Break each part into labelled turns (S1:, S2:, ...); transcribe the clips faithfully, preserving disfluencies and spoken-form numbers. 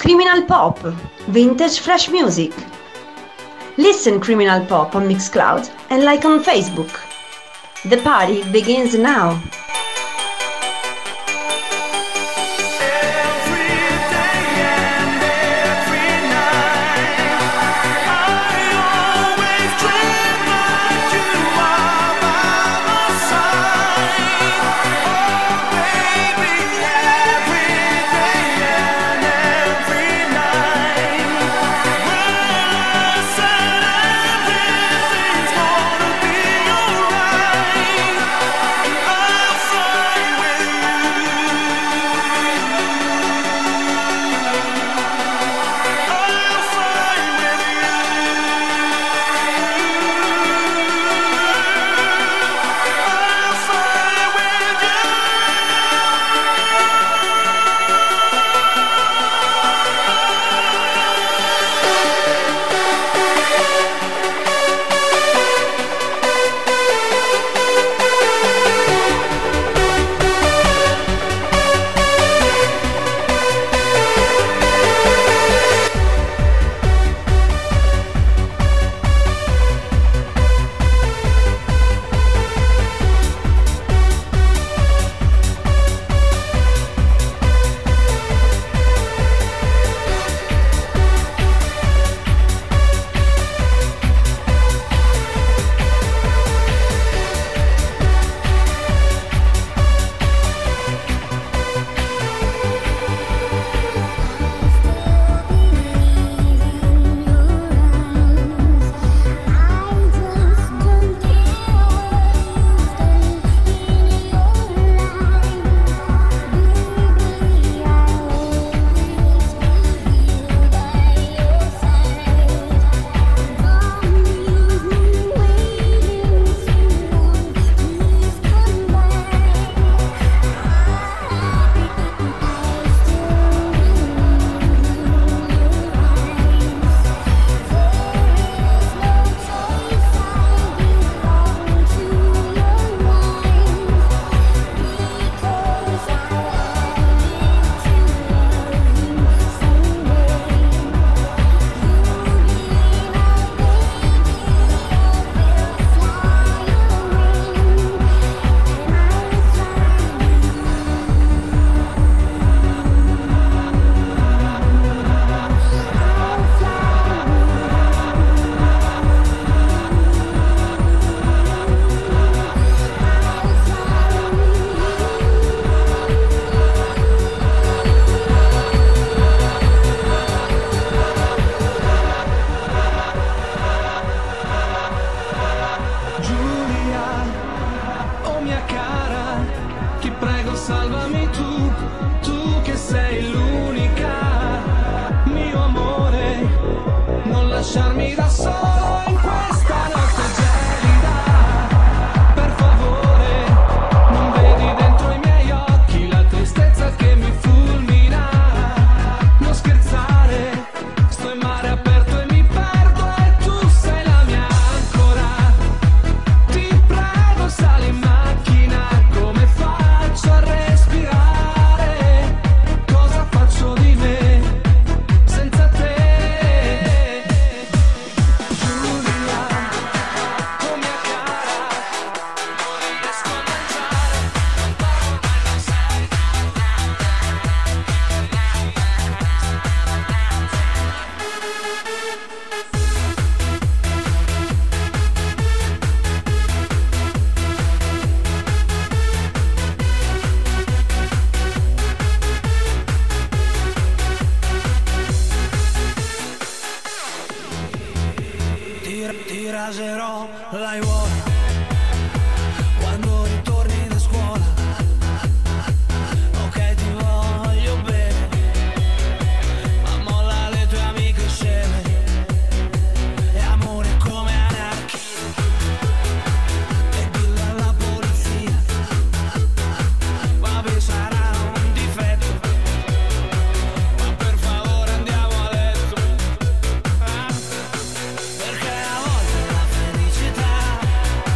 S1: Criminal Pop, vintage fresh music. Listen Criminal Pop on Mixcloud and like on Facebook. The party begins now.
S2: lasciarmi da solo in questa notte gelida. Per favore, non vedi dentro i miei occhi la tristezza che mi fulmina. Non scherzare, sto in mare aperto e mi perdo e tu sei la mia ancora. Ti prego, sali in macchina, come faccio a respirare? Cosa faccio di me senza te? Ti, ti raserò l'aiuola quando ritorni da scuola. Ok, ti voglio bene, ma molla le tue amiche sceme. E amore come anarchia, e dillo alla polizia. Vabbè, sarà un difetto, ma per favore andiamo a letto. Ah, perché a volte la felicità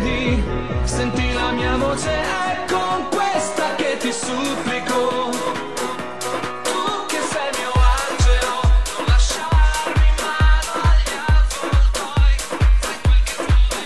S2: vedi, senti la mia voce, è con questa che ti supplico. Tu che sei il mio angelo, non lasciarmi in mano agli avvoltoi, fai quel che vuoi.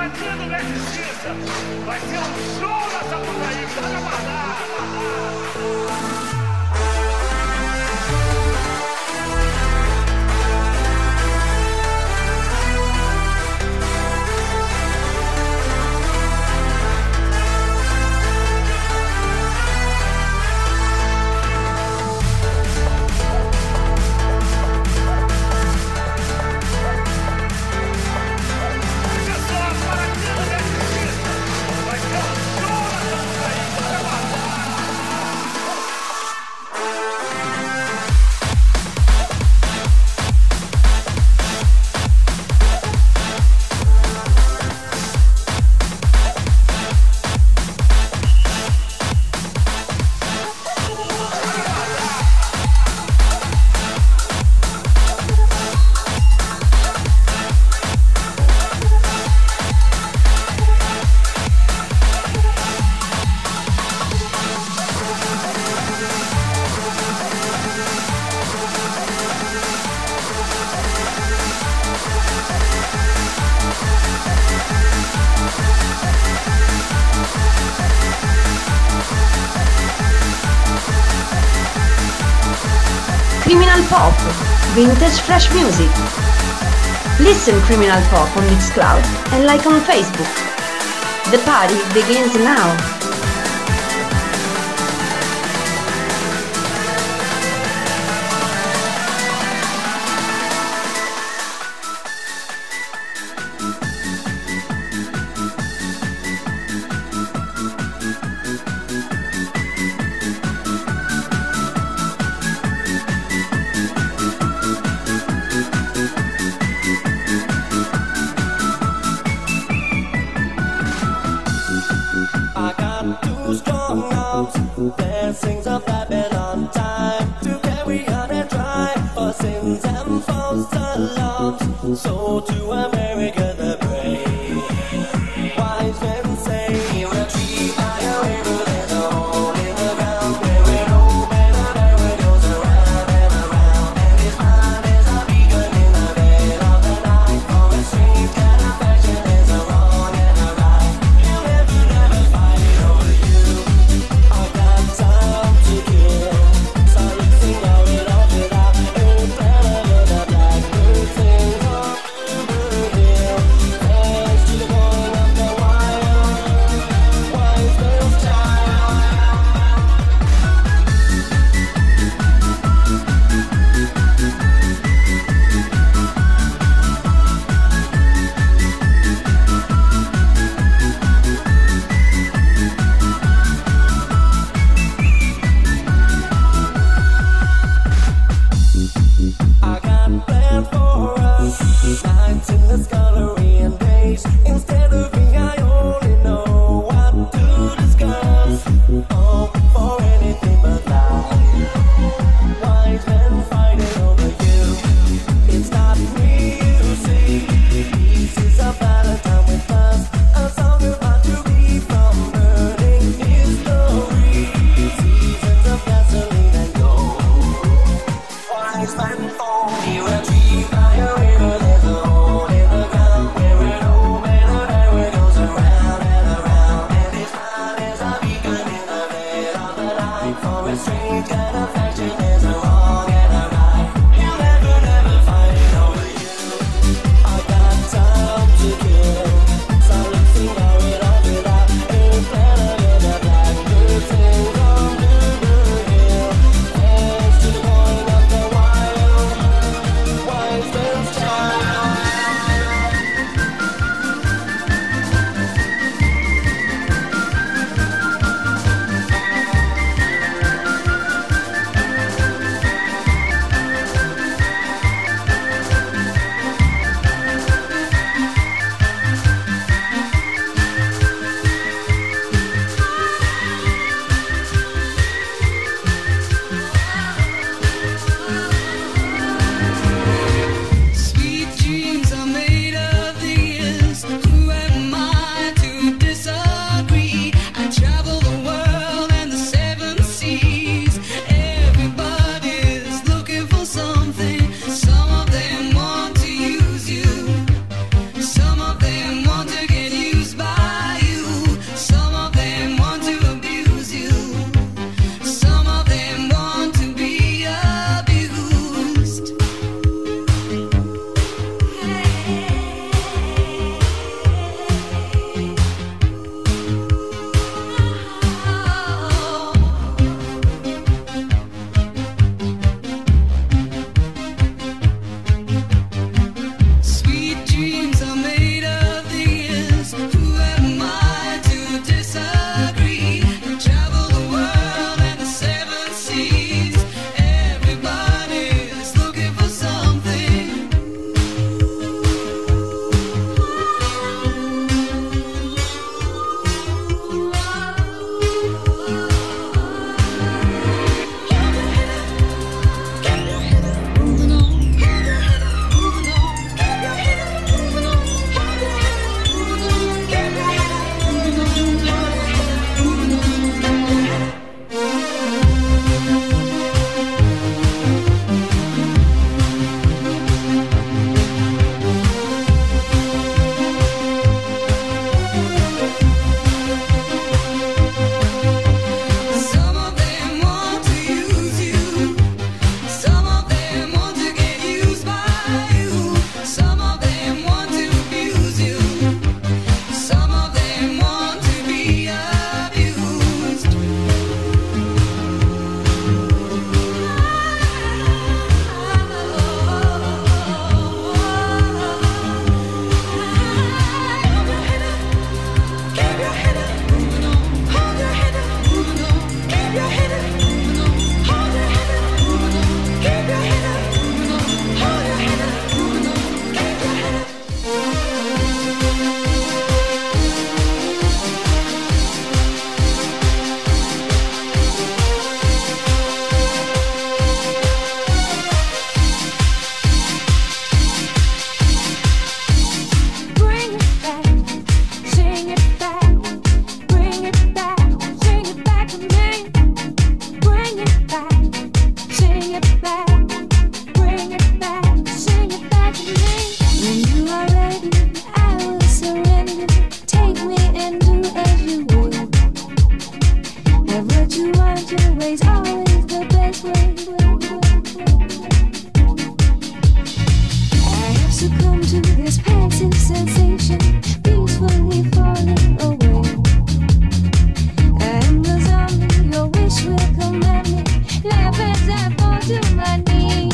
S3: Partido da Justiça. Vai ser um show na Sapucaí, pode aguardar.
S1: Criminal Pop, vintage fresh music. Listen Criminal Pop on Mixcloud and like on Facebook. The party begins now.
S4: Blessings of Babylon, time to carry on and try for sins and false alarms. So to America the brave, wise men say we're treated by a river. There's a hole in the ground where we're open and ever goes around and around. And his mind is a beacon in the dead of the night. For a strange kind of fashion, there's a wrong and a right. He'll never, never fight over you. I got time to kill, so you sing out it all without. It's better than a black bird sings on Bluebird Hill.
S5: succumb to this passive sensation, peacefully falling away. I am the zombie, your wish will command me. Laugh as I fall to my knees.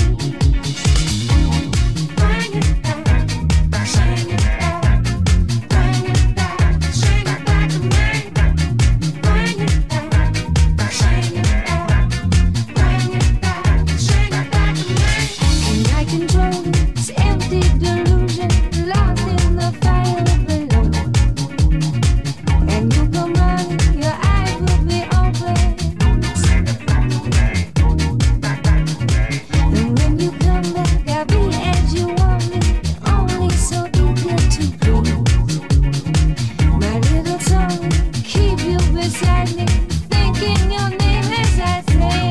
S5: Bring it back, sing it back. Bring it back, sing it back to me. Bring it back, sing it back. Bring it back, sing it back to me. And I control this empty delusion, lost in the fire below. And you come running, your eyes will be open. And when you come back, I'll be as you want me, only so eager to please. My little song, keep you beside me, thinking your name as I say.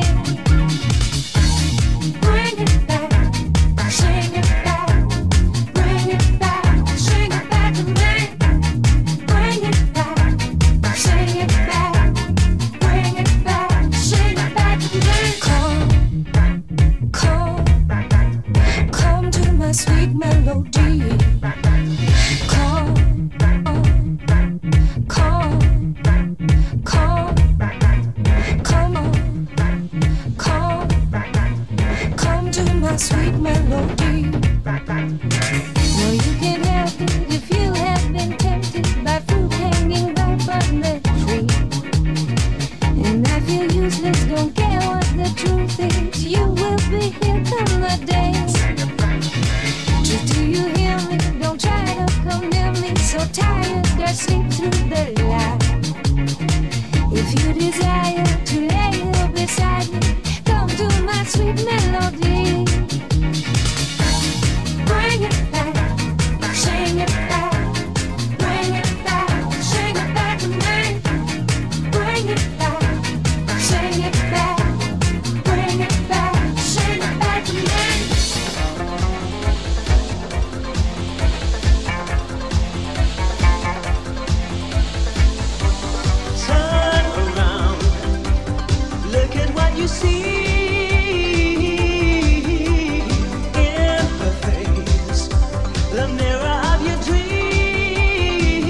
S5: Bring it back, sing it back. Bring it back, sing it back to me. Bring it back, sing it back. Bring it back, sing it back to me. Come, come, come to my sweet melody. Come, come, come, come on, come, come to my sweet melody. No, you can't help it if you have been tempted by fruit hanging ripe on the tree. And I feel useless, don't care what the truth is. You will be here come the day. Just do you hear me? Don't try to come near me. So tired, I sleep through the light. If you desire to lay here beside me, come to my sweet melody. Bring it back, sing it back. Bring it back, sing it back to me. Bring it back, sing it back. Bring it back, sing it back to me.
S4: Turn around, look at what you see in her face, the mirror of your dream.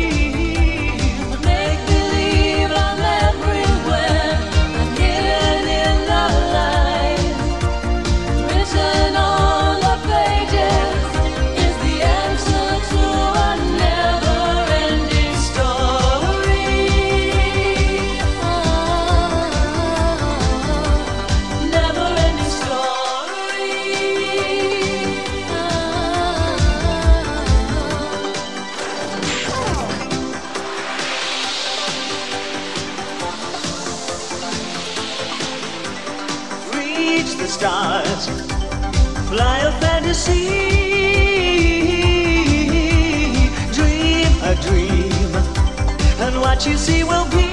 S4: Make believe I'm everywhere, I'm hidden in the light. Written on the pages is the answer to a never-ending story. Never-ending story. Reach the stars, fly a fantasy, dream a dream, and what you see will be